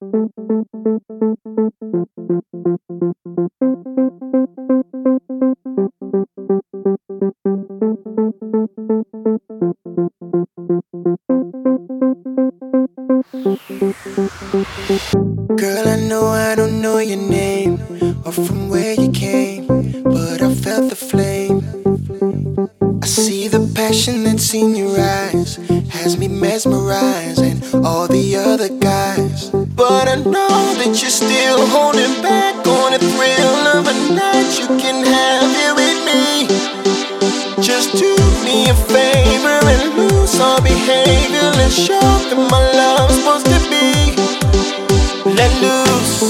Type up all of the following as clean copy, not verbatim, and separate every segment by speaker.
Speaker 1: Girl, I know I don't know your name or from where you came, but I felt the flame. I see the passion that's in your eyes, has me mesmerized, and all the other guys. But I know that you're still holding back on the thrill of a night you can have here with me. Just do me a favor and lose our behavior. Let's show them my love's supposed to be. Let loose,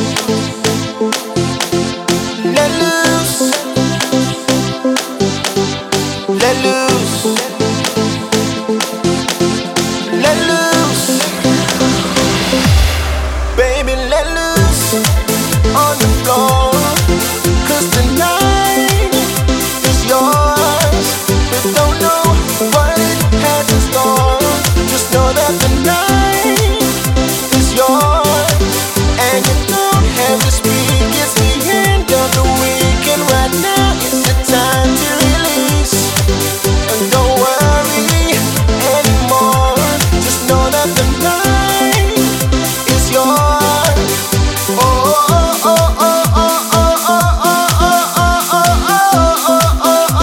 Speaker 1: let loose, let loose, let loose, baby, let loose on the floor. 'Cause tonight is yours, but don't know what it has in store. Just know that the night is yours, and you don't have to speak. It's the end of the weekend. Right now is the time to release, and don't worry anymore. Just know that the night is yours. Oh, oh, oh, oh, oh, oh, oh, oh, oh, oh, oh, oh,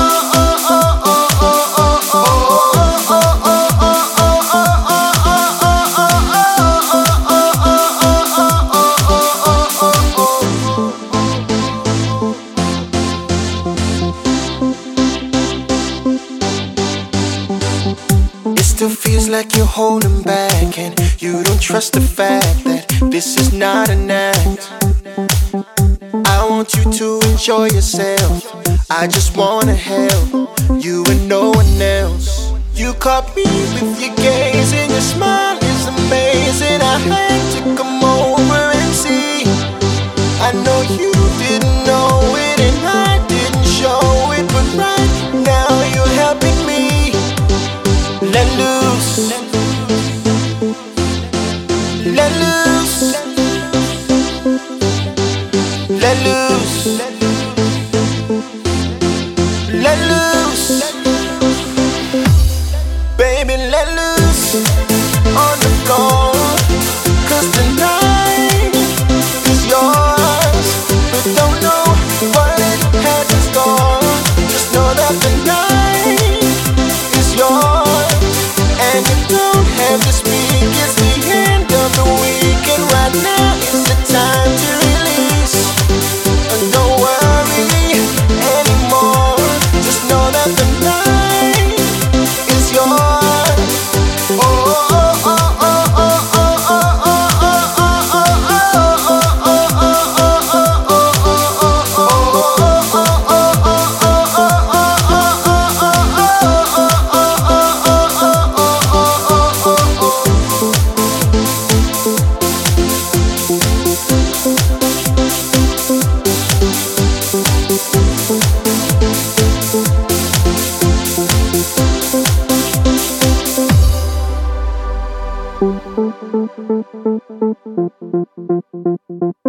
Speaker 1: it still feels like you're holding back, and you don't trust the fact that this is not an act. I want you to enjoy yourself. I just wanna help you and no one else. You caught me with your gaze, and your smile is amazing. I had to come over and see. I know you didn't know it, and I didn't show it, but right now you're helping me. Let loose, let loose, let loose, let loose, baby, let loose on the floor. 'Cause tonight is yours, but don't know what it has in store. Just know that the night is yours, and you don't have to speak. It's the end of the weekend. Right now is the time to release, and don't worry anymore. Just know that the night is yours. Oh, oh, oh, oh, oh, oh, oh, oh, oh, oh, oh, oh, oh, oh.